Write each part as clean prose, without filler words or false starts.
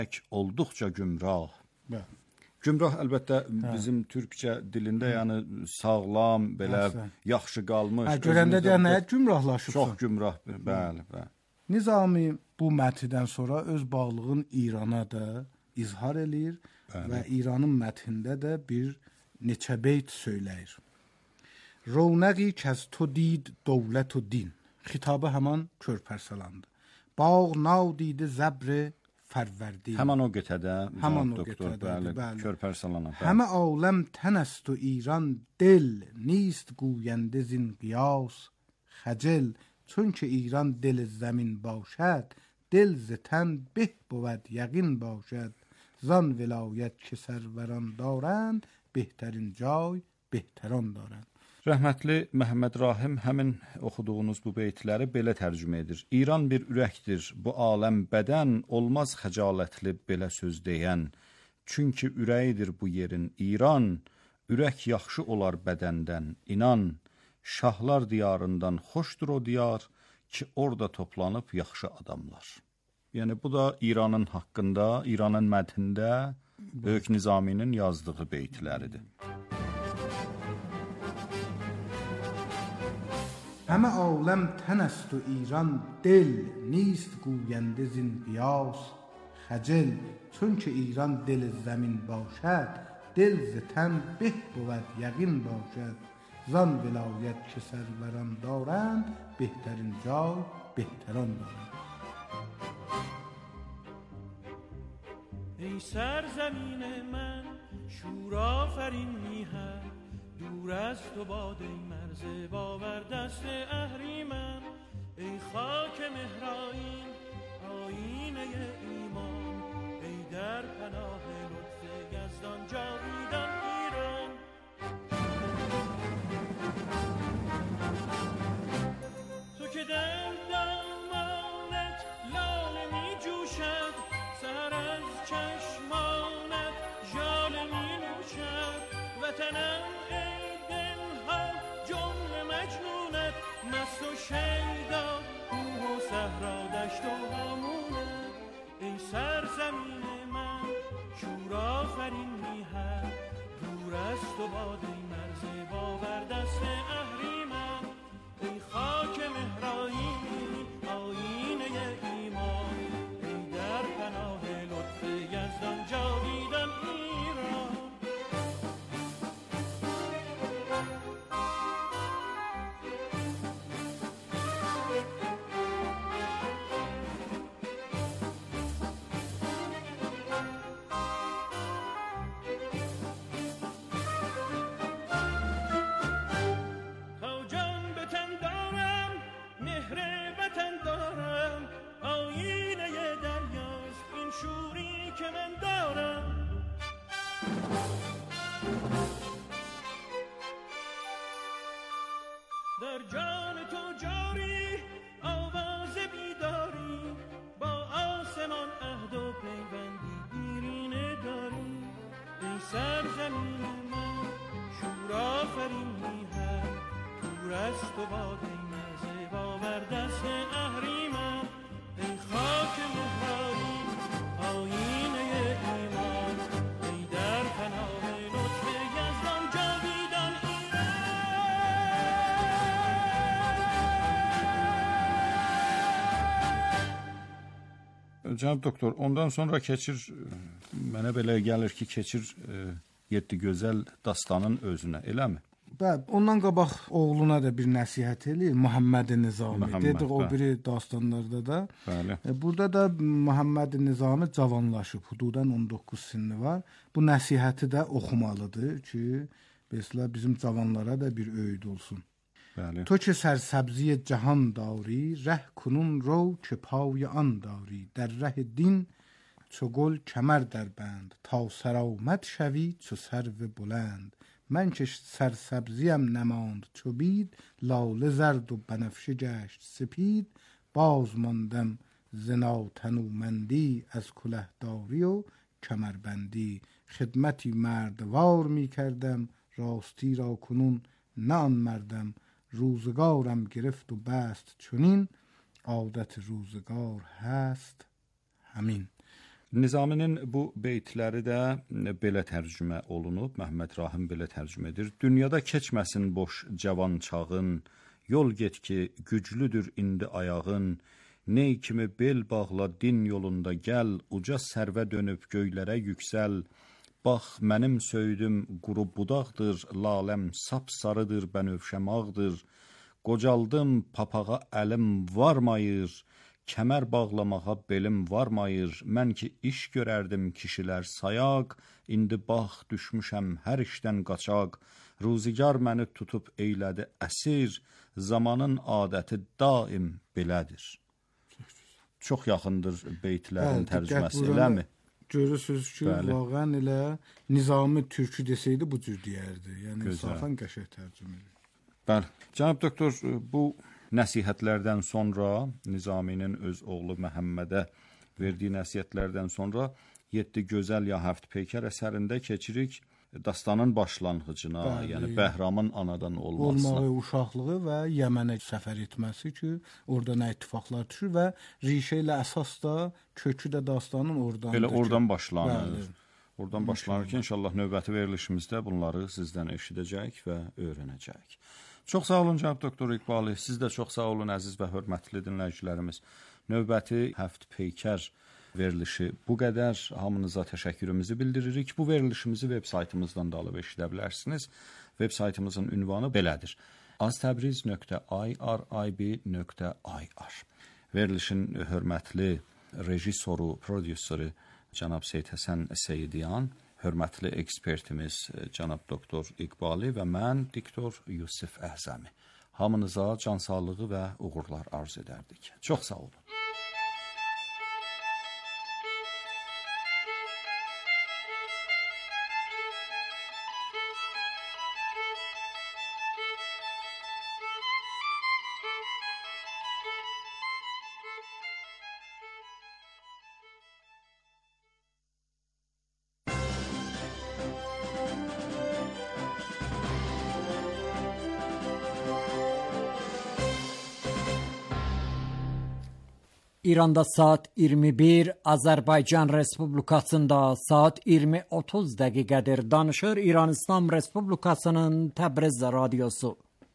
olduqca gümrah. Bəli. Gümrah əlbəttə bizim türkcə dilində yəni sağlam, belə yaxşı qalmış. Görəndə də nə gümrahlaşıbsan? Çox gümrah, bəli, bəli. Nizami bu məthidən sonra öz bağlılığın İrana da izhar eləyir və İranın məthində də bir neçə beyt söyləyir. Rovnəqi kəz to did dövlət u din. Xitabı həman Körpərsalandı. Bağ nav didi zəbri fərvərdi. Həman o qitədə, həman o doktor, qitədə, bəli, Körpərsalana. Həmə aləm tənəst u İran dil, نیست گوینده زین قیاس خجل. چون که ایران دل زمین باشد دل ز تن به بود یقین باشد. زان ولایت که سروران دارند بهترین جای بهتران دارند. Rəhmətli Məhəmməd Rahim həmin oxuduğunuz bu beytləri belə tərcümə edir. İran bir ürəkdir, bu aləm bədən, olmaz xəcalətli belə söz deyən. Çünki ürəyidir bu yerin İran, ürək yaxşı olar bədəndən, inan. Şahlar diyarından xoşdur o diyar ki, orada toplanıb yaxşı adamlar. Yəni bu da İranın haqqında, İranın mədhində Böyük Nizaminin yazdığı beytləridir. همه عالم تن است و ایران دل نیست گوینده زین قیاس خجل. چون که ایران دل زمین باشد دل ز تن به بود یقین باشد. زان ولایت که سروران دارند بهترین جای بهتران دارند. ای سرزمین من شور آفرین میهن دور از تو باد ای مرز باور دست اهریمن. ای خاک مهرائین آیینه ایمان ای در پناه لطف یزدان جاویدان ایران. تو که در دامانت لاله می جوشد سر از چشمانت ژاله می نوشد. وطنم ای دلها جمله مجنونت مست و شیدا کوه و صحرا دشت و هامونت. ای سرزمین من شور آفرین میهن دور از تو باد ای مرز باور دست اهریمن. ای خاک مهرائین آیینه ایمان ای در پناه لطف یزدان جاویدان ایران. در جان تو جاری آواز بیداری با آسمان عهد و پیوندی دیرینه داری. ای سرزمین من شور آفرین میهن دور از تو باد ای مرز باور دست اهریمن. ای خاک مهرائین آیینه ایمان ای در پناه لطف یزدان جاویدان Cənab doktor, ondan sonra keçir, mənə belə gəlir ki, keçir Yeddi Gözəl dastanın özünə, eləmi? Bəli, ondan qabaq oğluna da bir nəsihət eləyir, Məhəmməd Nizami. Dedik o biri dastanlarda da. Bəli. Burada da Məhəmməd Nizami cavanlaşıb, hududan 19 sinni var. Bu nəsihəti də oxumalıdır ki, mesela bizim cavanlara da bir öğüt olsun. Bəli. تو که سرسبزی جهان داری ره کنون رو که پای آن داری در ره دین چو گل کمر در بند تا سرآمد شوی چو سرو بلند من که سرسبزیم نماند چو بید لاله زرد و بنفشه گشت سپید باز ماندم ز ناتنومندی از کلهداری و کمربندی خدمتی مردوار می کردم راستی را کنون نه آن مردم روزگارم گرفت و بست چنین عادت روزگار هست همین. Nizaminin bu beytləri də belə tərcümə olunub. Məhəmməd Rahim belə tərcümə edir. Dünyada keçməsin boş cavan çağın, yol get ki güclüdür indi ayağın. Ney kimi bel bağla din yolunda gəl, uca sərvə dönüb göylərə yüksəl. Bax, mənim söydüm quru budaqdır, laləm sapsarıdır, bənövşəmağdır. Qocaldım, papağa əlim varmayır, kəmər bağlamağa belim varmayır. Mən ki iş görərdim kişilər sayaq, indi bax, düşmüşəm hər işdən qaçaq. Ruzigar məni tutub eylədi əsir, zamanın adəti daim belədir. Çox yaxındır beytlərin tərcüməsi, eləmi? Görürsünüz ki, vaqən elə Nizami türkü desəydi bu cür deyərdi. Yəni insafən qəşəng tərcümə edir. Bəli. Cənab doktor, bu nəsihətlərdən sonra, Nizaminin öz oğlu Məhəmmədə verdiyi nəsihətlərdən sonra 7 gözəl ya həft peykər əsərində keçirik dastanın başlanğıcına, yəni Bəhramın anadan olmasına. Olmağı, uşaqlığı və Yəmənə səfər etməsi ki, orada nə ittifaqlar düşür və rişə ilə əsas da kökü də dastanın oradan. Elə oradan başlanır. Oradan başlanır ki, inşallah növbəti verilişimizdə bunları sizdən eşidəcək və öyrənəcək. Çox sağ olun cənab doktor İqbali. Siz də çox sağ olun əziz və hörmətli dinləyicilərimiz. Növbəti həft peykər verilişi bu qədər. Hamınıza təşəkkürümüzü bildiririk. Bu verilişimizi veb saytımızdan da alıb eşidə bilərsiniz. Veb saytımızın ünvanı belədir: aztabriz.irib.ir. Verilişin hörmətli rejissoru, prodüseri cənab Seyid Həsən Seyidyan, hörmətli ekspertimiz cənab doktor İqbali və mən diktor Yusif Əhzəmi. Hamınıza can sağlığı və uğurlar arz edərdik. Çox sağ olun. İranda saat 21, Azərbaycan Respublikasında saat 20:30 dəqiqədir. Danışır İran İslam Respublikasının Təbriz radiosu.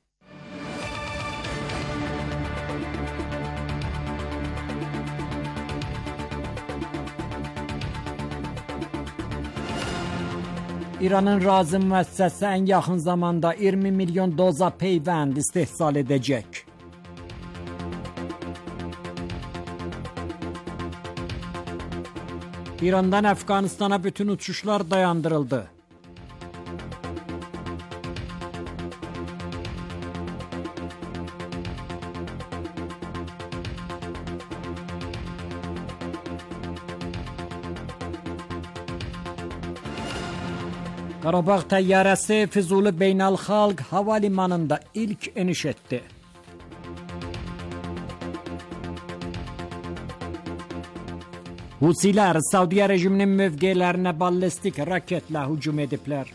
İranın Razi müəssisəsi ən yaxın zamanda 20 milyon doza peyvənd istehsal edəcək. İrandan Əfqanistana bütün uçuşlar dayandırıldı. Qarabağ təyyarəsi Füzuli Beynəlxalq Hava Limanında ilk eniş etdi. Husilər Saudiya rejiminin mövqelərinə ballistik raketlə hücum ediblər.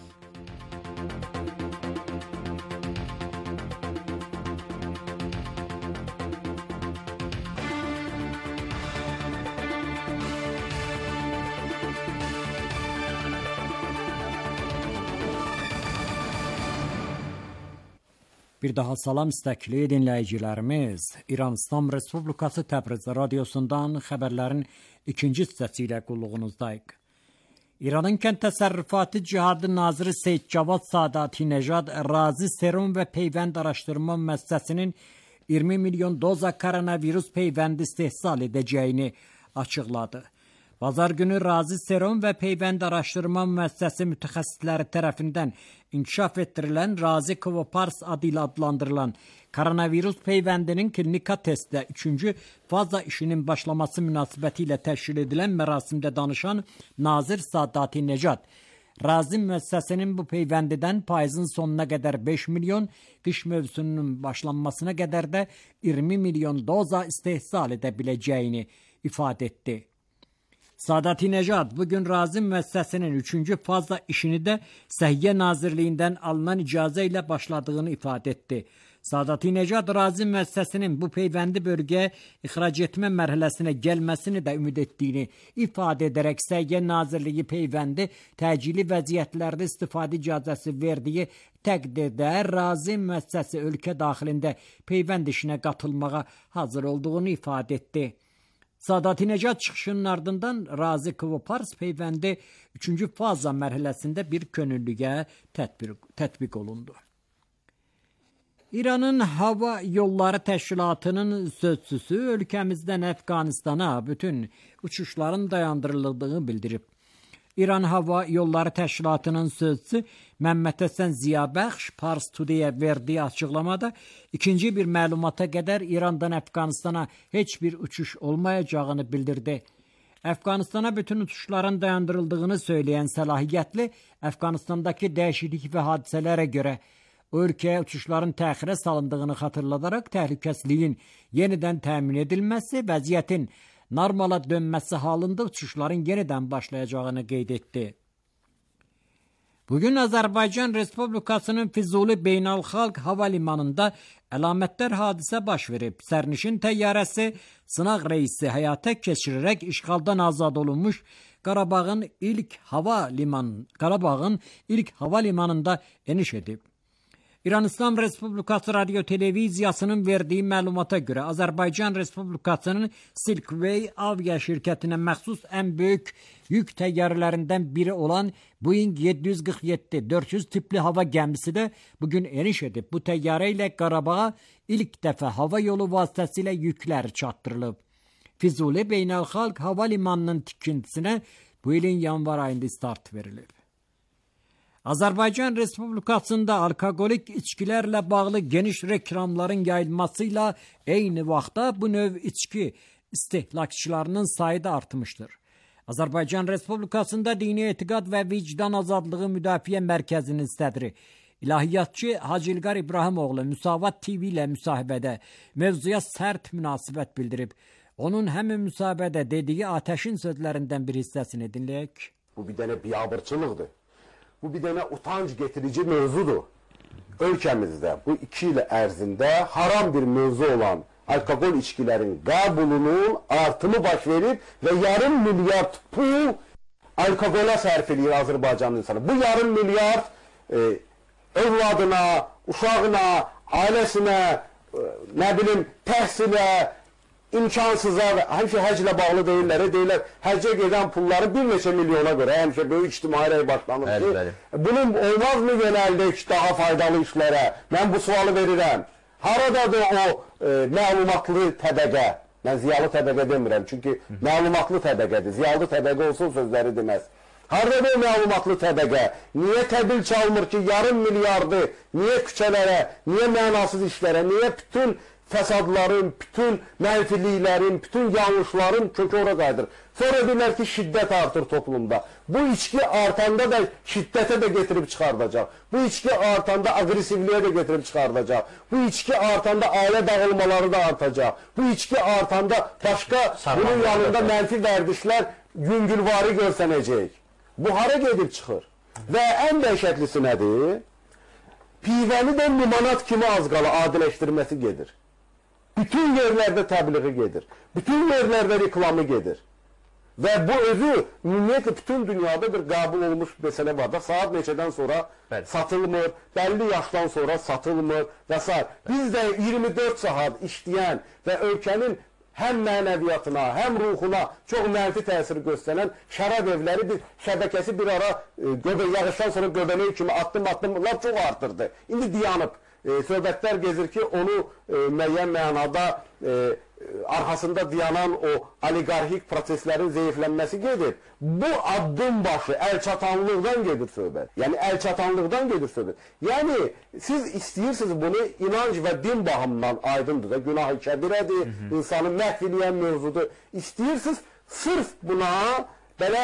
Bir daha salam istəkli dinləyicilərimiz. İran İslam Respublikası Təbriz radiosundan xəbərlərin ikinci hissəsi ilə qulluğunuzdayıq. İranın Kənd Təsərrüfatı Cihadı Naziri Seyid Cavad Sadati Nejad Razi Serum və Peyvənd Araşdırma Müəssisəsinin 20 milyon doza koronavirus peyvəndi istehsal edəcəyini açıqladı. Bazar günü Razi Serum və Peyvənd Araşdırma Müəssisəsi mütəxəssisləri tərəfindən inkişaf etdirilən Razi Kvopars adı ilə adlandırılan koronavirus peyvəndinin klinika testdə 3-cü faza işinin başlaması münasibəti ilə təşkil edilən mərasimdə danışan Nazir Sadati Nejad, Razi müəssisəsinin bu peyvəndidən payızın sonuna qədər 5 milyon, qış mövsümünün başlanmasına qədər də 20 milyon doza istehsal edə biləcəyini ifadə etdi. Sadati Nejad bugün Razi müəssisəsinin 3-cü faza işini də Səhiyyə Nazirliyindən alınan icazə ilə başladığını ifadə etdi. Saadati Necad Razi müəssisəsinin bu peyvəndi bölgəyə ixrac etmə mərhələsinə gəlməsini də ümid etdiyini ifadə edərək Səhiyyə Nazirliyi peyvəndi təcili vəziyyətlərdə istifadə icazəsi verdiyi təqdirdə Razi müəssisəsi ölkə daxilində peyvənd işinə qatılmağa hazır olduğunu ifadə etdi. Saadati Necad çıxışının ardından Razi Kvopars peyvəndi 3-cü faza mərhələsində bir könüllüyə tətbiq olundu. İranın Hava Yolları Təşkilatının sözçüsü ölkəmizdən Əfqanistana bütün uçuşların dayandırıldığını bildirib. İran Hava Yolları Təşkilatının sözçüsü Məmməd Həsən Ziyabəxş Pars Today-ə verdiyi açıqlamada ikinci bir məlumata qədər İrandan Əfqanistana heç bir uçuş olmayacağını bildirdi. Əfqanistana bütün uçuşların dayandırıldığını söyləyən səlahiyyətli Əfqanistandakı dəyişiklik və hadisələrə görə ölkəyə uçuşların təxirə salındığını xatırladaraq təhlükəsizliyin yenidən təmin edilməsi, vəziyyətin normala dönməsi halında uçuşların yenidən başlayacağını qeyd etdi. Bugün Azərbaycan Respublikasının Füzuli Beynəlxalq Hava Limanında əlamətdar hadisə baş verib. Sərnişin təyyarəsi sınaq reysi həyata keçirərək işğaldan azad olunmuş Qarabağın ilk hava limanında eniş edib. İran İslam Respublikası Radyo Televiziyasının verdiyi məlumata görə Azərbaycan Respublikasının Silkway avia şirkətinə məxsus ən böyük yük təyyarələrindən biri olan Boeing 747-400 tipli hava gəmisi də bugün eniş edib. Bu təyyarə ilə Qarabağa ilk dəfə hava yolu vasitəsilə yüklər çatdırılıb. Füzuli Beynəlxalq Hava Limanının tikintisinə bu ilin yanvar ayında start verilib. Azərbaycan Respublikasında alkoqolik içkilərlə bağlı geniş reklamların yayılmasıyla eyni vaxtda bu növ içki istehlakçılarının sayı da artmışdır. Azərbaycan Respublikasında Dini Etiqad və Vicdan Azadlığı Müdafiə Mərkəzinin sədri İlahiyyatçı Hacı İlqar İbrahimoğlu Müsavat TV ilə müsahibədə mövzuya sərt münasibət bildirib. Onun həmin müsahibədə dediyi Ateşin sözlərindən bir hissəsini dinləyək. Bu bir dənə biabırçılıqdır. Bu bir dənə utanc getirici mövzudur. Ölkəmizdə bu 2 il ərzində haram bir mövzu olan alkoqol içkilərin qəbulunun artımı baş verib və yarım milyard pul alkoqola sərf edir Azərbaycanın insanı. Bu yarım milyard övladına, uşağına, ailəsinə, təhsilə, imkansıza və həmişə həclə bağlı deyirlər, həccə gedən pulları bir neçə milyona görə, həmişə böyük ictimai rəy başlanır ki, bunun olmazmı yönəldik daha faydalı işlərə? Mən bu sualı verirəm. Haradadır o məlumatlı təbəqə? Mən ziyalı təbəqə demirəm, çünki məlumatlı təbəqədir. Ziyalı təbəqə olsun sözləri deməz. Haradadır o məlumatlı təbəqə? Niyə təbil çalmır ki, yarım milyardı, niyə küçələrə, niyə mənasız işlərə, niyə bütün fəsadların, bütün mənfiliklərin, bütün yanlışların kökü ora qayıdır. Sonra deyirlər ki, şiddət artır toplumda. Bu içki artanda da şiddətə də getirib çıxardacaq. Bu içki artanda agresivliyə də getirib çıxardacaq. Bu içki artanda ailə dağılmaları da artacaq. Bu içki artanda başqa bunun yanında mənfi vərdişlər yüngülvari görsənəcək. Bu hara gedib çıxır? Və ən dəhşətlisi nədir? Pivəni də limonat kimi az qala adiləşdirməsi gedir. Bütün yerlərdə təbliği gedir. Bütün yerlərdə reklamı gedir. Və bu özü ümumiyyətlə bütün dünyada bir qəbul olmuş məsələ var da, saat neçədən sonra satılmır, bəlli yaşdan sonra satılmır və s. Biz də 24 saat işləyən və ölkənin həm mənəviyyatına, həm ruhuna çox mənfi təsir göstərən şərab evləri şəbəkəsi bir ara yağışdan sonra göbələk kimi addım-addımlar çox artırdı. İndi dayanıb. Söhbətlər gezir ki, onu müəyyən mənada arxasında dayanan o oliqarxik proseslərin zəiflənməsi gedir. Bu addım başı əlçatanlıqdan gedir söhbət. Yəni əlçatanlıqdan gedir söhbət. Yəni siz istəyirsiniz bunu inanc və din baxımından aydındır da, günah-ı kəbirədir, insanı məhv edən mövzudur. İstəyirsiniz sırf buna belə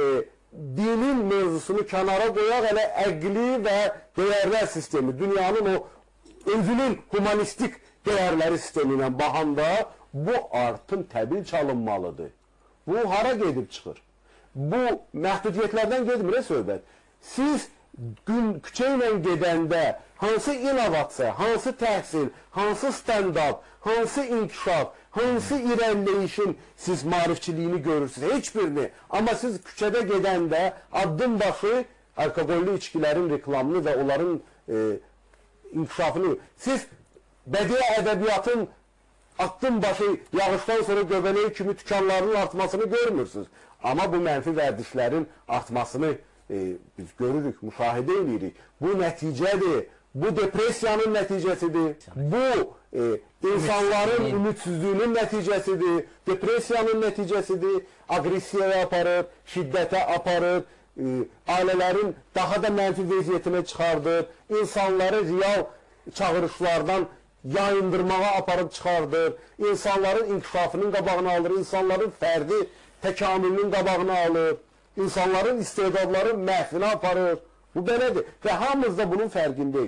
dinin mövzusunu kənara qoyaq, elə əqli və dəyərlər sistemi, dünyanın o özünün humanistik dəyərləri sistemi ilə baxanda bu artım təbil çalınmalıdır. Bu hara gedib çıxır? Bu məhdudiyyətlərdən gedmir söhbət. Siz küçə ilə gedəndə hansı innovasiya, hansı təhsil, hansı stand-up, hansı inkişaf, hansı irəliləyişin siz maarifçiliyini görürsünüz? Heç birini. Amma siz küçədə gedəndə addım başı alkoqollu içkilərin reklamını və onların inkişafını, siz bədii ədəbiyyatın addım başı yağışdan sonra göbələyi kimi tükanlarının artmasını görmürsünüz. Amma bu mənfi vərdişlərin artmasını biz görürük, müşahidə edirik. Bu nəticədir, bu depressiyanın nəticəsidir, bu insanların ümidsizliyinin nəticəsidir, depressiyanın nəticəsidir, aqressiyaya aparır, şiddətə aparır, ailələrin daha da mənfi vəziyyətinə çıxardır, insanları real çağırışlardan yayındırmağa aparıb çıxardır, insanların inkişafının qabağını alır, insanların fərdi təkamülünün qabağını alır, insanların istedadları məhvinə aparır. Bu belədir və hamımız da bunun fərqindəyik.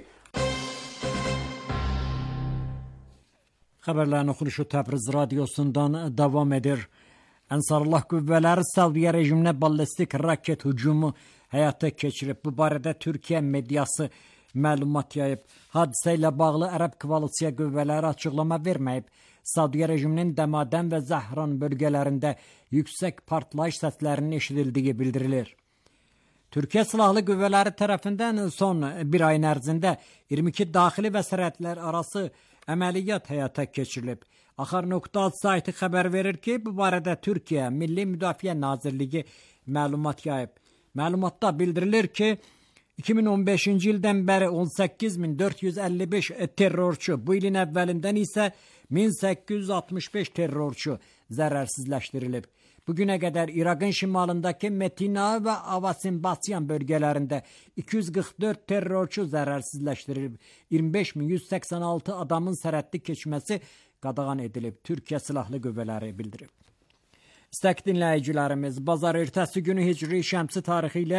Xəbərlərin oxunuşu Təbriz radiosundan davam edir. Ənsarullah qüvvələri Səudiyyə rejiminə ballistik raket hücumu həyata keçirib. Bu barədə Türkiyə mediası məlumat yayıb. Hadisə ilə bağlı Ərəb koalisiya qüvvələri açıqlama verməyib. Səudiyyə rejiminin Dəmadən və Zəhran bölgələrində yüksək partlayış səslərinin eşidildiyi bildirilir. Türkiyə Silahlı Qüvvələri tərəfindən son bir ayın ərzində 22 daxili və sərhədlər arası əməliyyat həyata keçirilib. Axar.ad sayti xəbər verir ki, bu barədə Türkiyə Milli Müdafiə Nazirliyi məlumat yayıb. Məlumatda bildirilir ki, 2015-ci ildən bəri 18.455 terrorçu, bu ilin əvvəlindən isə 1865 terrorçu zərərsizləşdirilib. Bugünə qədər İraqın şimalındakı Metina və Avasin-Basyan bölgələrində 244 terrorçu zərərsizləşdirilib. 25.186 adamın sərhədli keçməsi qadağan edilib. Türkiyə Silahlı Qüvvələri bildirib. İstək dinləyicilərimiz, bazar ertəsi günü Hicri Şəmsi tarixi ilə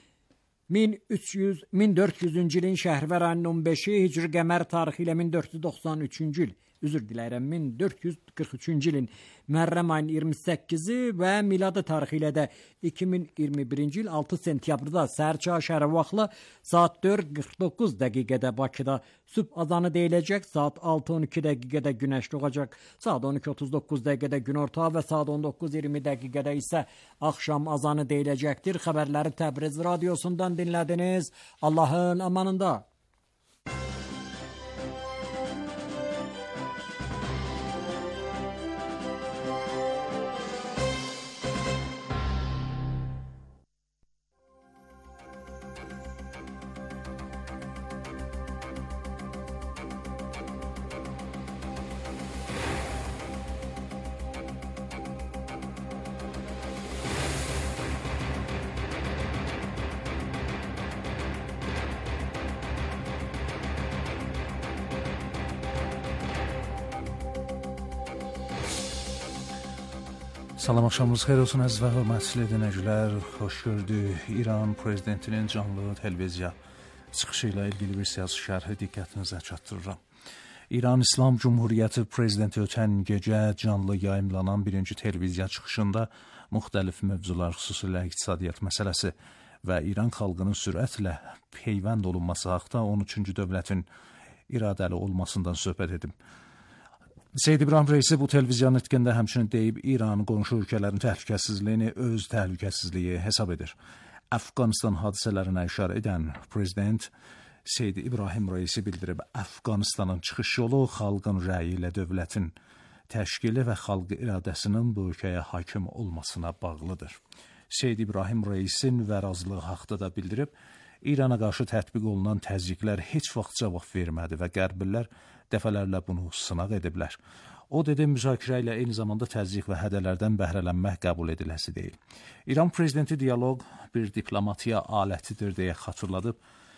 1400-cü ilin Şəhərvər ayının 15-i, Hicri Qəmər tarixi ilə 1493-cü il, 1443-cü ilin Məhərrəm ayının 28-i və miladi tarixi ilə də 2021-ci il 6 sentyabrda səhər çağı şəhərə vaxtla saat 4:49 dəqiqədə Bakıda sübh azanı deyiləcək, saat 6:12 dəqiqədə günəş doğacaq, saat 12:39 dəqiqədə günorta və saat 19:20 dəqiqədə isə axşam azanı deyiləcəkdir. Xəbərləri Təbriz radiosundan dinlədiniz. Allahın amanında. Salam, axşamınız xeyir olsun əziz və hörmətli dinləyicilər. Xoş gördük. İran prezidentinin canlı televiziya çıxışı ilə ilgili bir siyasi şərhi diqqətinizə çatdırıram. İran İslam Cumhuriyyəti prezidenti ötən gecə canlı yayımlanan birinci televiziya çıxışında müxtəlif mövzular, xüsusilə iqtisadiyyat məsələsi və İran xalqının sürətlə peyvənd olunması haqda 13-cü dövlətin iradəli olmasından söhbət edib. Seyyid İbrahim Reisi bu televizya nitqində həmçinin deyib, İran qonşu ölkələrin təhlükəsizliyini öz təhlükəsizliyi hesab edir. Əfqanistan hadisələrinə işarə edən prezident Seyyid İbrahim Reisi bildirib, Əfqanistanın çıxış yolu xalqın rəyi ilə dövlətin təşkili və xalq iradəsinin bu ölkəyə hakim olmasına bağlıdır. Seyyid İbrahim Reisin vərazlığı haqda da bildirib, İrana qarşı tətbiq olunan təzyiqlər heç vaxt cavab vermədi və qərbilər dəfələrlə bunu sınaq ediblər. O dedi, müzakirə ilə eyni zamanda təzyiq və hədələrdən bəhrələnmək qəbul ediləsi deyil. İran prezidenti dialoq bir diplomatiya alətidir deyə xatırladıb,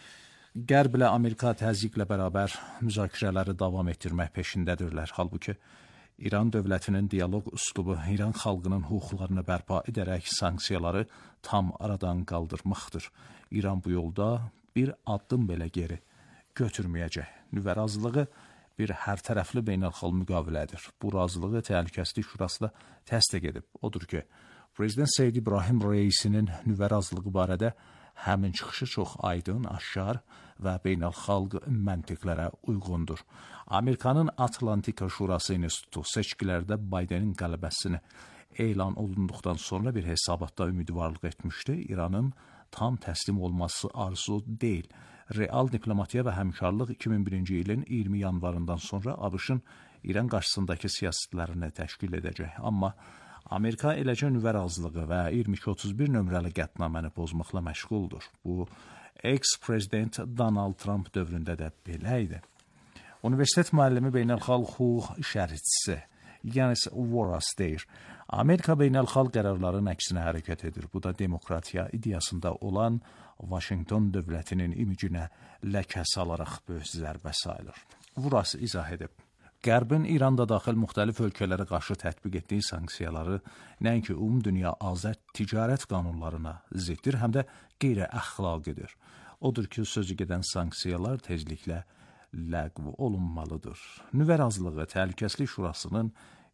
Qərb ilə Amerika təzyiqlə bərabər müzakirələri davam etdirmək peşindədirlər. Halbuki İran dövlətinin dialoq üslubu İran xalqının hüquqlarını bərpa edərək sanksiyaları tam aradan qaldırmaqdır. İran bu yolda bir addım belə geri götürməyəcək. Nüvə razılığı bir hər tərəfli beynəlxalq müqavilədir. Bu razılığı Təhlükəsizlik Şurası da təsdiq edib. Odur ki, Prezident Seyyid İbrahim Reisinin nüvə razılığı barədə həmin çıxışı çox aydın, aşkar və beynəlxalq məntiqlərə uyğundur. Amerikanın Atlantika Şurası İnstitutu seçkilərdə Bidenin qələbəsini elan olunduqdan sonra bir hesabatda ümidvarlıq etmişdi. İranın tam təslim olması arzu deyil. Real diplomatiya və həmkarlıq 2001-ci ilin 20 yanvarından sonra ABŞ-ın İran qarşısındakı siyasətlərini təşkil edəcək. Amma Amerika eləcə nüvə razılığı və 2231 nömrəli qətnaməni pozmaqla məşğuldur. Bu, eks-prezident Donald Trump dövründə də belə idi. Universitet müəllimi beynəlxalq hüquq şərhçisi Yanis Voras deyir, Amerika beynəlxalq qərarların əksinə hərəkət edir. Bu da demokratiya ideyasında olan Washington dövlətinin imicinə ləkə salaraq böyük zərbə sayılır. Voras izah edib. Qərbin İranda daxil müxtəlif ölkələrə qarşı tətbiq etdiyi sanksiyaları nəinki ümumdünya azad ticarət qanunlarına ziddir, həm də qeyri-əxlaqidir. Odur ki, sözü gedən sanksiyalar tezliklə ləğv olunmalıdır. Nüvə razılığı Təhlükəsizlik Şurasının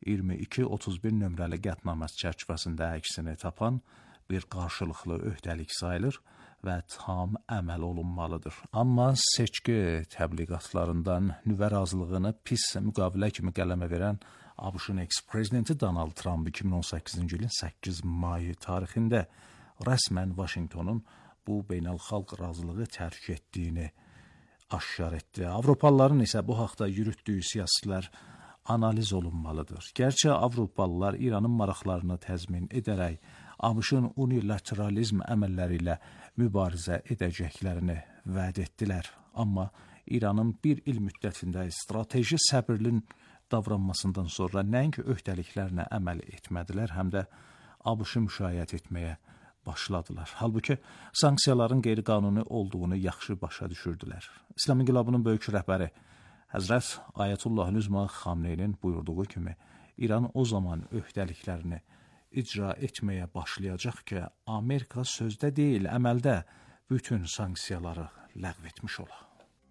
2231 nömrəli qətnaməsi çərçivəsində əksini tapan bir qarşılıqlı öhdəlik sayılır və tam əməl olunmalıdır. Amma seçki təbliğatlarından nüvə razılığını pis müqavilə kimi qələmə verən ABŞ-ın eks-prezidenti Donald Trump 2018-ci ilin 8 may tarixində rəsmən Washingtonun bu beynəlxalq razılığı tərk etdiyini aşkar etdi. Avropalıların isə bu haqda yürütdüyü siyasətlər analiz olunmalıdır. Gerçi Avropalılar İranın maraqlarını təzmin edərək ABŞ-ın unilateralizm əməlləri ilə mübarizə edəcəklərini vəd etdilər. Amma İranın bir il müddətində strateji səbirli davranmasından sonra nəinki öhdəliklərinə əməl etmədilər, həm də ABŞ-ı müşayiət etməyə başladılar. Halbuki sanksiyaların qeyri-qanuni olduğunu yaxşı başa düşürdülər. İslam İnqilabının böyük rəhbəri Həzrət Ayətullah Üzma Xamneynin buyurduğu kimi İran o zaman öhdəliklərini icra etməyə başlayacaq ki, Amerika sözdə deyil, əməldə bütün sanksiyaları ləğv etmiş ola.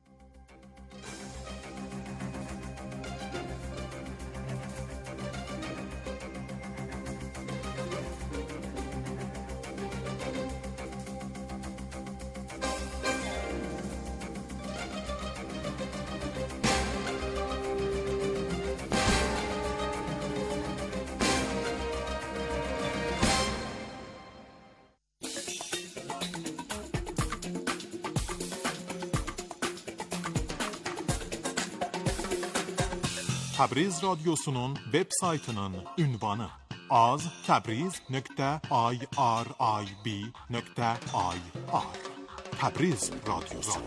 Təbriz radyosunun web saytının ünvanı az.təbriz.irib.ir Təbriz radyosu.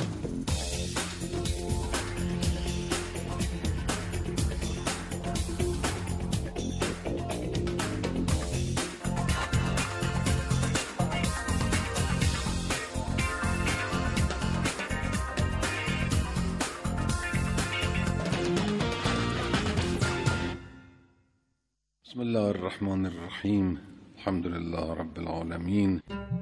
بسم الله الرحمن الرحیم الحمد لله رب العالمین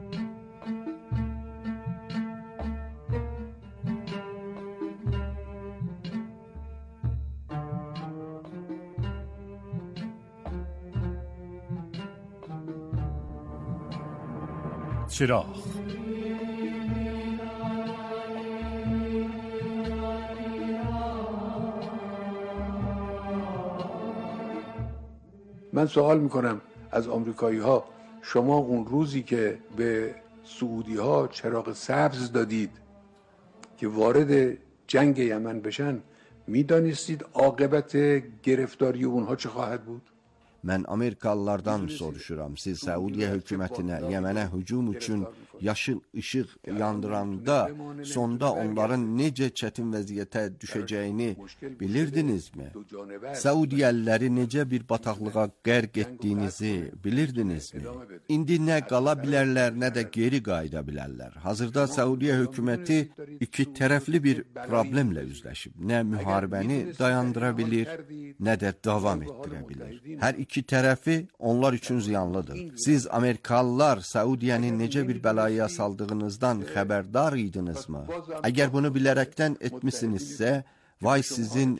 چراغ من سوال میکنم از آمریکایی ها، شما اون روزی که به سعودی ها چراغ سبز دادید که وارد جنگ یمن بشن، میدانستید عاقبت گرفتاری اونها چه خواهد بود؟ Mən Amerikalılardan soruşuram. Siz Səudiyyə hökumətinə Yəmənə hücum üçün yaşıl işıq yandıranda sonda onların necə çətin vəziyyətə düşəcəyini bilirdinizmi? Səudiyyəliləri necə bir bataqlığa qərq etdiyinizi bilirdinizmi? İndi nə qala bilərlər, nə də geri qayıda bilərlər. Hazırda Səudiyyə hökuməti iki tərəfli bir problemlə üzləşib. Nə müharibəni dayandıra bilir, nə də davam etdirə bilir. Hər iki tərəfi onlar üçün ziyanlıdır. Siz Amerikalılar Səudiyyəni necə bir bəlaya saldığınızdan xəbərdar idinizmi? Əgər bunu bilərəkdən etmisinizsə, vay sizin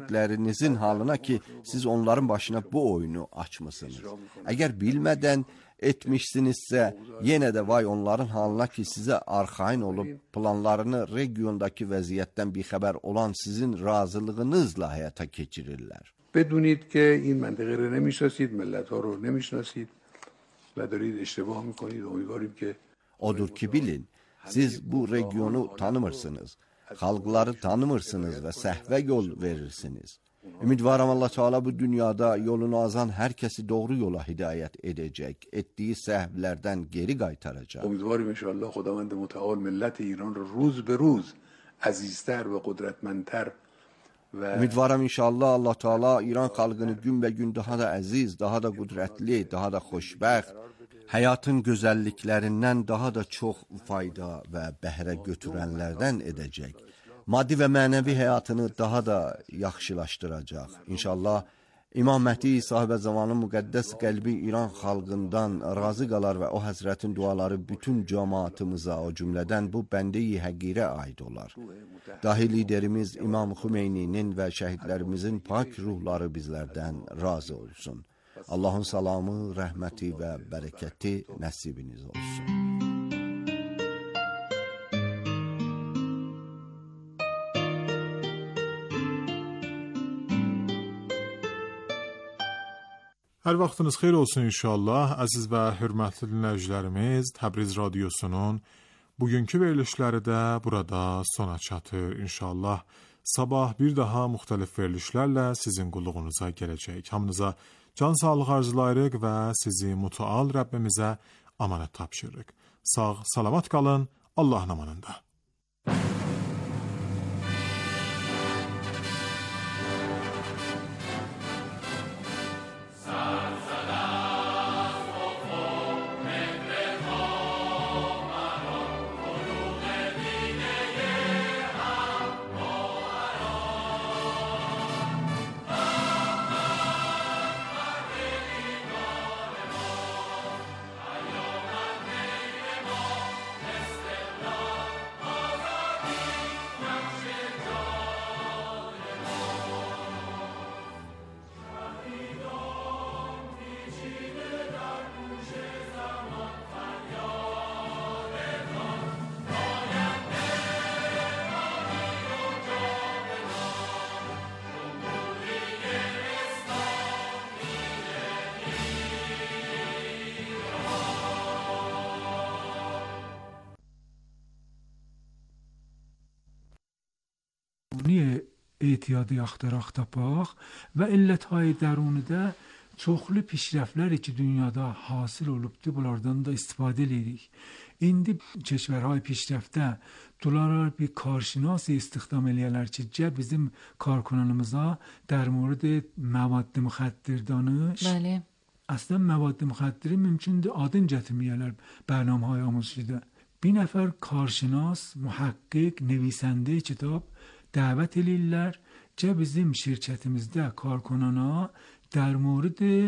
müttəfiqlərinizin halına ki, siz onların başına bu oyunu açmısınız. Əgər bilmədən etmişsinizsə, yenə də vay onların halına ki, sizə arxain olub planlarını regiondakı vəziyyətdən bixəbər olan sizin razılığınızla həyata keçirirlər. بدونید که این منطقه رو نمیشناسید، ملت ها رو نمیشناسید و دارید اشتباه میکنید. امیدواریم که Odur ki bilin, siz bu regionu tanımırsınız, xalqları tanımırsınız və səhvə yol verirsiniz. Ümidvaram Allah Teala bu dünyada yolunu azan hər kəsi doğru yola hidayət edəcək, etdiyi səhvlərdən geri qaytaracaq. امیدواریم انشاءالله خداوند متعال ملت ایران رو روز به روز عزیزتر و قدرتمندتر Ümidvaram inşallah Allah Teala İran xalqını gün daha da əziz, daha da qudrətli, daha da xoşbəxt, həyatın gözəlliklərindən daha da çox fayda və bəhrə götürənlərdən edəcək. Maddi və mənəvi həyatını daha da yaxşılaşdıracaq. İnşallah İmam Məhdi sahibə zamanın müqəddəs qəlbi İran xalqından razı qalar və o həzrətin duaları bütün cəmaatımıza, o cümlədən bu bəndə-i həqirə aid olar. Dahi liderimiz İmam Xumeyninin və şəhidlərimizin pak ruhları bizlərdən razı olsun. Allahın salamı, rəhməti və bərəkəti nəsibiniz olsun. Hər vaxtınız xeyir olsun inşallah. Əziz və hörmətli dinləyicilərimiz, Təbriz radiosunun bugünkü verilişləri də burada sona çatır inşallah. Sabah bir daha müxtəlif verilişlərlə sizin qulluğunuza gələcək. Hamınıza can sağlıq arzulayırıq və sizi mütəal Rəbbimizə amanət tapşırırıq. Sağ, salamat qalın, Allahın amanında. اعتیاد اختراق tapaq və illətهای dərunədə çoxlu پیشرفتləri ki dünyada hasil olubdu, bunlardan da istifadə edirik. İndi کشورهای پیشرفته دلار bir کارشناس استخدام eləyirlər ki, bizim کارکنانımıza در مورد مواد مخدر danış. بله. اصلا مواد مخدری mümkündür adın gətirməyərlər برنامه‌های آموزشیdə. Bir nəfər کارشناس, محقق, نویسنده kitab dəvət eləyirlər ki, bizim şirkətimizdə کارکنانا در مورد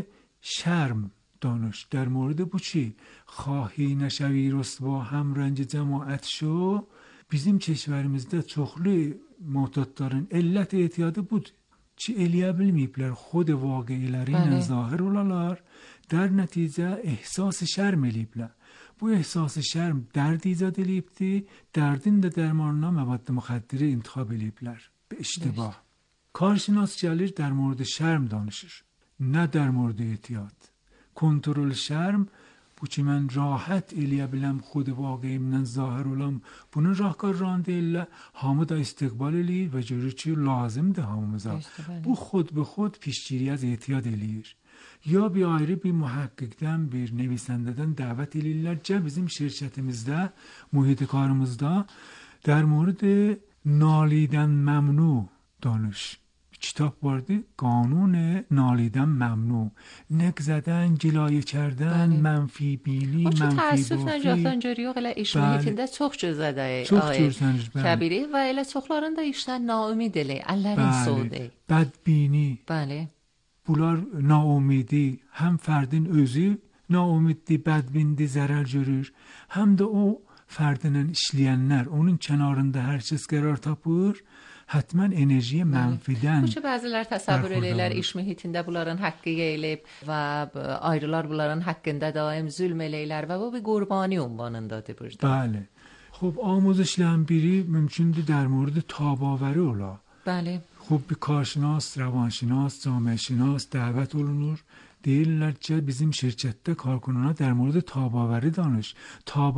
شرم دانش، در مورد bu چی؟ خواهی نشوی رسوا همرنج cəmaət şo. Bizim keşvərimizdə çoxlu معتادların illət etiyadı budur. Ki eləyə bilməyiblər xod vaqiələri ilə zahir olalar, در nəticə ehsas şərm eləyiblər. Bu ehsas şərm dərd icad eləyibdi, dərdin də dərmanına məvad müxəddiri intixab eləyiblər. به اشتباه. کارشناس gəlir در مورد şərm danışır. Nə در مورد ehtiyat. Kontrol şərm bu ki mən rahat eləyə biləm xod vaqiəmdən zahir olam. Bunun راهکاران deyirlər. Hamı da istiqbal eləyir və görür ki lazımdır hamımıza. Bu xod به خود پیشگیری از ehtiyat eləyir. Ya bir ayrı bir muhakkikdən, bir nevisəndədən dəvət eləyirlər ki, bizim şirkətimizdə, mühit karımızda در مورد نالیدن ممنوع دانش. کتاب vardı قانون نالیدن ممنوع. نک زدن، گلایه کردن، منفی بینی، منفی بافی. Təəssüf Nəcəfəncəriyox elə iş mühitində çox gözədə. Çox görsəniz. Kəbiri və elə çoxların da işdən naümid elə, əllərin soğudu. Bədbini. Bəli. Bunlar naumidi, həm fərdin özü naumiddi, bədbindi, zərər görür, həm də o fərdinin işləyənlər, onun kənarında hər kəs qərar tapır Həttəmən enerji mənfidən. Bu ki, bəzilər təsəvvür eləyirlər iş mühitində bunların haqqı yeyilib və ayrılar bunların haqqında daim zülm eləyirlər və bu bir qurbani ünvanındadır burada. Bəli. خب آموزشlərin biri mümkündür در مورد تاباوری ola. Bəli. خب bir karşınas, روانشناس, جامعه‌شناس dəvət olunur. Deyirlər ki, bizim şirkətdə karkonana در مورد تاباوری danış.